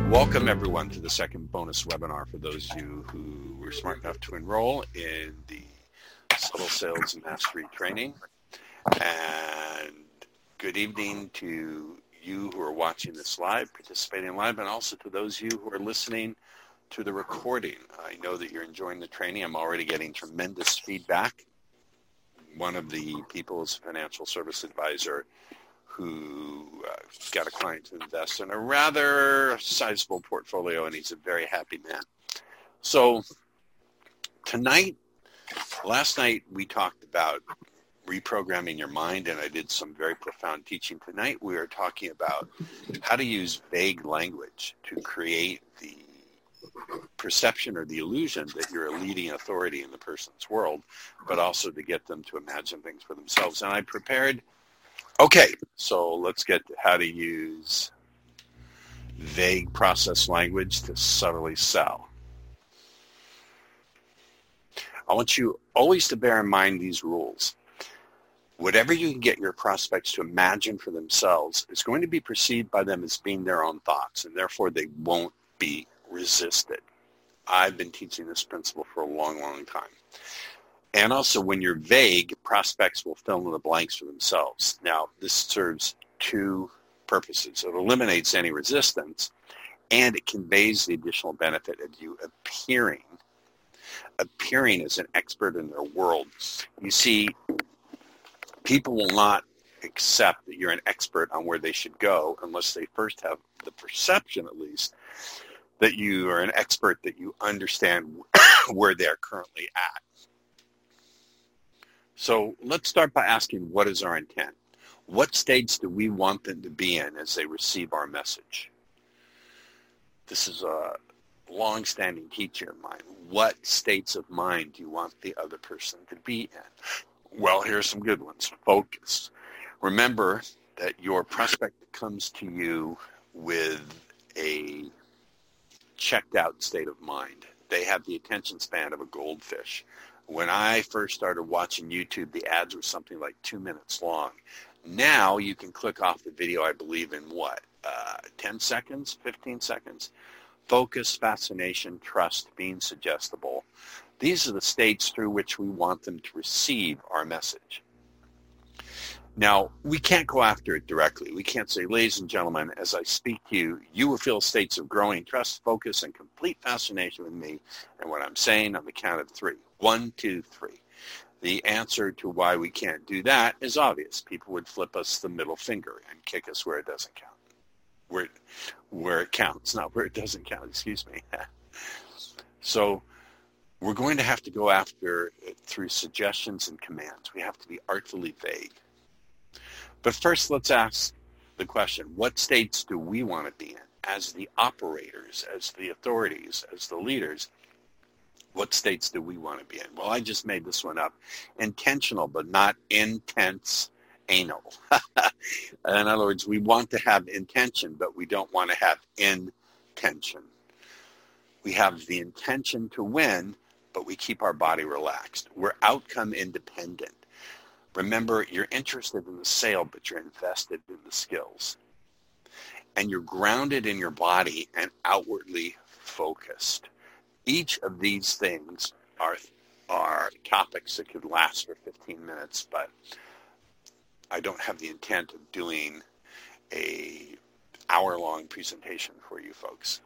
Welcome everyone to the second bonus webinar for those of you who were smart enough to enroll in the Subtle Sales Mastery Training. And good evening to you who are watching this live, participating live, and also to those of you who are listening to the recording. I know that you're enjoying the training. I'm already getting tremendous feedback. One of the people is a financial service advisor who got a client to invest in a rather sizable portfolio, and he's a very happy man. So last night we talked about reprogramming your mind, and I did some very profound teaching. Tonight we are talking about how to use vague language to create the perception or the illusion that you're a leading authority in the person's world, but also to get them to imagine things for themselves. And I prepared. Okay, so let's get to how to use vague process language to subtly sell. I want you always to bear in mind these rules. Whatever you can get your prospects to imagine for themselves is going to be perceived by them as being their own thoughts, and therefore they won't be resisted. I've been teaching this principle for a long, long time. And also, when you're vague, prospects will fill in the blanks for themselves. Now, this serves two purposes. It eliminates any resistance, and it conveys the additional benefit of you appearing as an expert in their world. You see, people will not accept that you're an expert on where they should go unless they first have the perception, at least, that you are an expert, that you understand where they're currently at. So let's start by asking, what is our intent? What states do we want them to be in as they receive our message? This is a long-standing teacher of mine. What states of mind do you want the other person to be in? Well, here's some good ones. Focus. Remember that your prospect comes to you with a checked-out state of mind. They have the attention span of a goldfish. When I first started watching YouTube, the ads were something like 2 minutes long. Now you can click off the video, I believe, in 10 seconds, 15 seconds? Focus, fascination, trust, being suggestible. These are the states through which we want them to receive our message. Now, we can't go after it directly. We can't say, ladies and gentlemen, as I speak to you, you will feel states of growing trust, focus, and complete fascination with me and what I'm saying on the count of 3. 1, 2, 3. The answer to why we can't do that is obvious. People would flip us the middle finger and kick us where it doesn't count. Where it counts, not where it doesn't count, excuse me. So we're going to have to go after it through suggestions and commands. We have to be artfully vague. But first, let's ask the question, what states do we want to be in as the operators, as the authorities, as the leaders? What states do we want to be in? Well, I just made this one up. Intentional, but not intense anal. In other words, we want to have intention, but we don't want to have intention. We have the intention to win, but we keep our body relaxed. We're outcome independent. Remember, you're interested in the sale, but you're invested in the skills. And you're grounded in your body and outwardly focused. Each of these things are topics that could last for 15 minutes, but I don't have the intent of doing an hour-long presentation for you folks.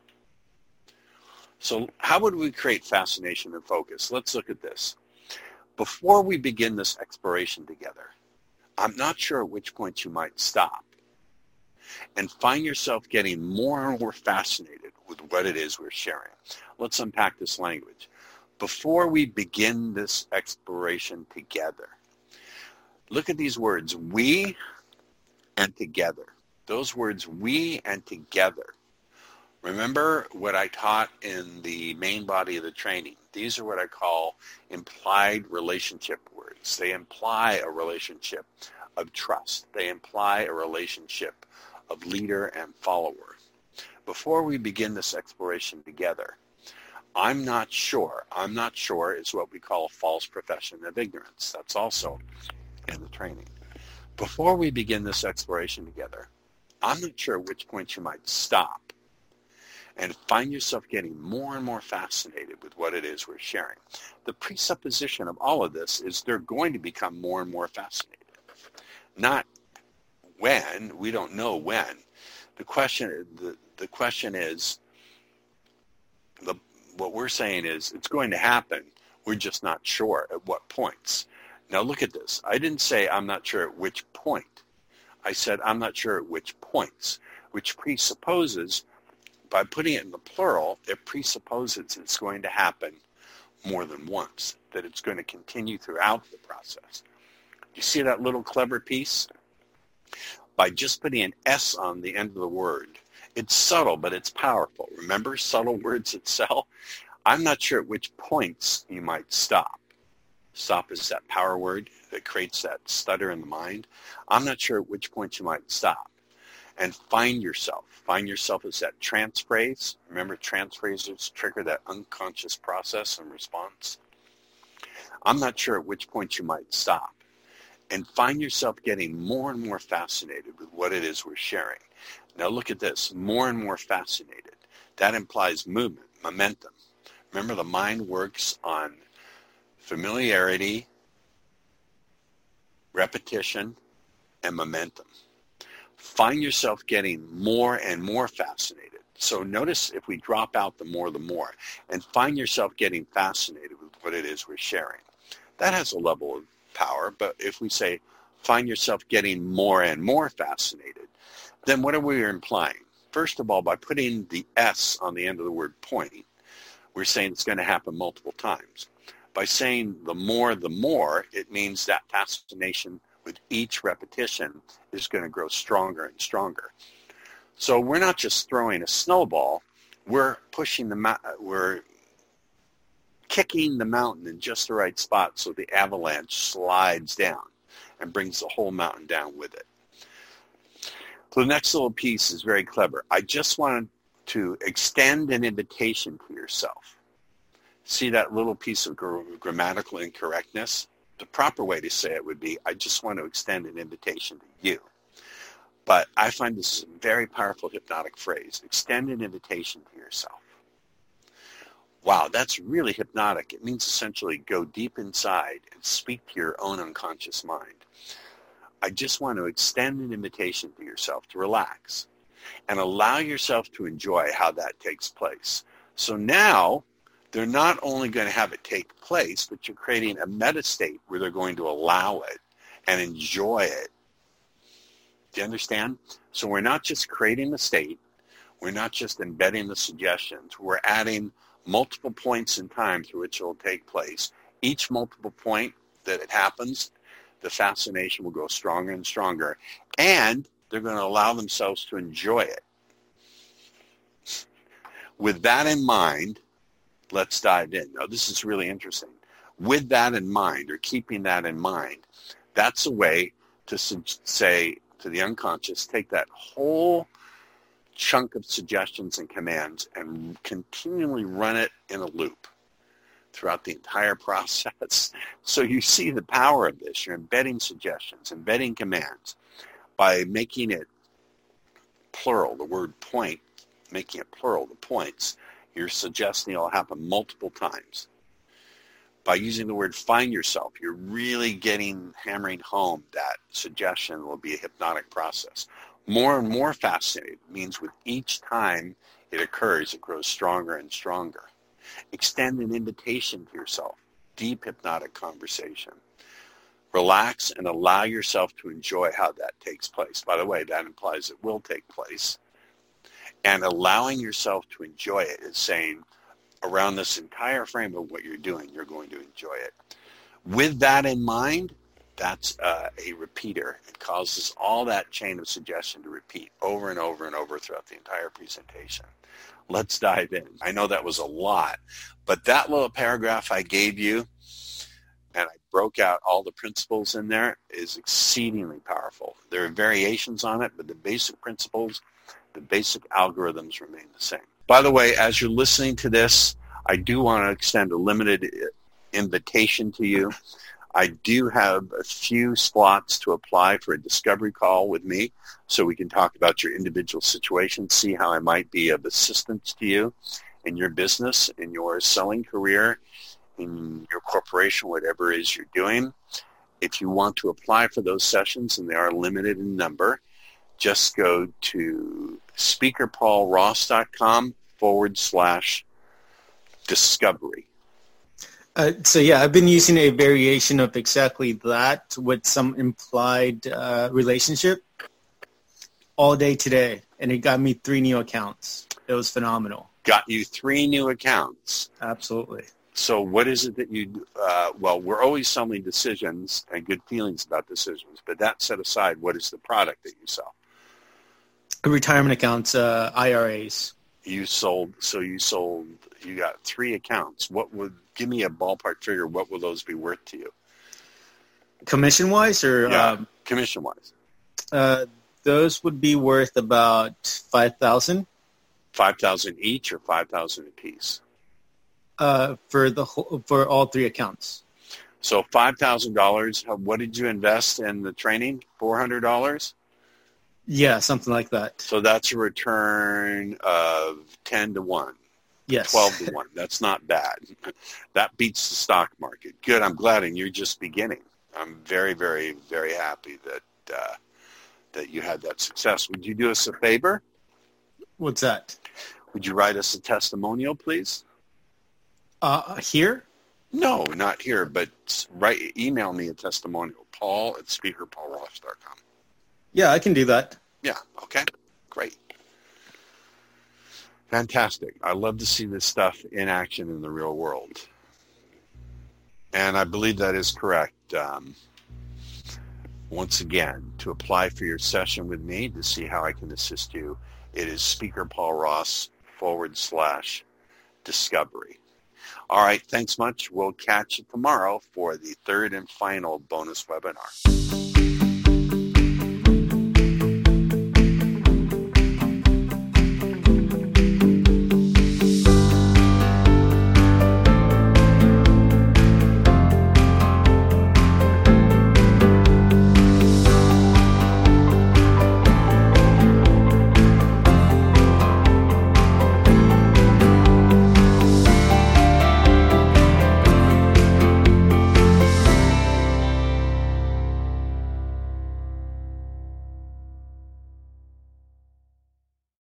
So how would we create fascination and focus? Let's look at this. Before we begin this exploration together, I'm not sure at which point you might stop and find yourself getting more and more fascinated with what it is we're sharing. Let's unpack this language. Before we begin this exploration together, look at these words, we and together. Those words, we and together. Remember what I taught in the main body of the training. These are what I call implied relationship words. They imply a relationship of trust. They imply a relationship of leader and follower. Before we begin this exploration together, I'm not sure is what we call a false profession of ignorance. That's also in the training. Before we begin this exploration together, I'm not sure at which point you might stop and find yourself getting more and more fascinated with what it is we're sharing. The presupposition of all of this is they're going to become more and more fascinated. Not when, we don't know when. The question is, what we're saying is it's going to happen. We're just not sure at what points. Now look at this. I didn't say I'm not sure at which point. I said I'm not sure at which points, which presupposes, by putting it in the plural, it presupposes it's going to happen more than once, that it's going to continue throughout the process. You see that little clever piece? By just putting an S on the end of the word, it's subtle, but it's powerful. Remember, subtle words that sell? I'm not sure at which points you might stop. Stop is that power word that creates that stutter in the mind. I'm not sure at which point you might stop. And find yourself. Find yourself as that trance phrase. Remember, trance phrases trigger that unconscious process and response. I'm not sure at which point you might stop. And find yourself getting more and more fascinated with what it is we're sharing. Now look at this, more and more fascinated. That implies movement, momentum. Remember, the mind works on familiarity, repetition, and momentum. Find yourself getting more and more fascinated. So notice if we drop out the more, and find yourself getting fascinated with what it is we're sharing. That has a level of power, but if we say find yourself getting more and more fascinated, then what are we implying? First of all, by putting the S on the end of the word point, we're saying it's going to happen multiple times. By saying the more, it means that fascination with each repetition is going to grow stronger and stronger. So we're not just throwing a snowball, we're we're kicking the mountain in just the right spot so the avalanche slides down and brings the whole mountain down with it. So the next little piece is very clever. I just wanted to extend an invitation to yourself. See that little piece of grammatical incorrectness? The proper way to say it would be, I just want to extend an invitation to you. But I find this is a very powerful hypnotic phrase. Extend an invitation to yourself. Wow, that's really hypnotic. It means essentially go deep inside and speak to your own unconscious mind. I just want to extend an invitation to yourself to relax and allow yourself to enjoy how that takes place. So now they're not only going to have it take place, but you're creating a meta state where they're going to allow it and enjoy it. Do you understand? So we're not just creating the state. We're not just embedding the suggestions. We're adding multiple points in time through which it will take place. Each multiple point that it happens, the fascination will grow stronger and stronger, and they're going to allow themselves to enjoy it. With that in mind, let's dive in. Now, this is really interesting. With that in mind, or keeping that in mind, that's a way to say to the unconscious, take that whole chunk of suggestions and commands and continually run it in a loop throughout the entire process. So you see the power of this. You're embedding suggestions, embedding commands. By making it plural, the word point, making it plural, the points, you're suggesting it'll happen multiple times. By using the word find yourself, you're really hammering home that suggestion will be a hypnotic process. More and more fascinated means with each time it occurs, it grows stronger and stronger. Extend an invitation to yourself, deep hypnotic conversation. Relax and allow yourself to enjoy how that takes place. By the way, that implies it will take place. And allowing yourself to enjoy it is saying, around this entire frame of what you're doing, you're going to enjoy it. With that in mind, that's a repeater. It causes all that chain of suggestion to repeat over and over and over throughout the entire presentation. Let's dive in. I know that was a lot, but that little paragraph I gave you, and I broke out all the principles in there, is exceedingly powerful. There are variations on it, but the basic principles, the basic algorithms remain the same. By the way, as you're listening to this, I do want to extend a limited invitation to you. I do have a few slots to apply for a discovery call with me so we can talk about your individual situation, see how I might be of assistance to you in your business, in your selling career, in your corporation, whatever it is you're doing. If you want to apply for those sessions, and they are limited in number, just go to speakerpaulross.com/discovery. I've been using a variation of exactly that with some implied relationship all day today, and it got me 3 new accounts. It was phenomenal. Got you 3 new accounts. Absolutely. So what is it that you do? We're always selling decisions and good feelings about decisions, but that set aside, what is the product that you sell? Retirement accounts, IRAs. You got 3 accounts. Give me a ballpark figure. What will those be worth to you? Commission-wise or? Yeah, commission-wise. Those would be worth about $5,000. $5,000 each or $5,000 a piece? For all 3 accounts. So $5,000. What did you invest in the training? $400? Yeah, something like that. So that's a return of 10 to 1. Yes. 12 to 1. That's not bad. That beats the stock market. Good. I'm glad, and you're just beginning. I'm very, very, very happy that you had that success. Would you do us a favor? What's that? Would you write us a testimonial, please? Here? No, not here, but email me a testimonial, paul@speakerpaulross.com. Yeah, I can do that. Yeah, okay, great. Fantastic. I love to see this stuff in action in the real world. And I believe that is correct. Once again, to apply for your session with me to see how I can assist you, it is speakerpaulross.com/discovery. All right, thanks much. We'll catch you tomorrow for the 3rd and final bonus webinar.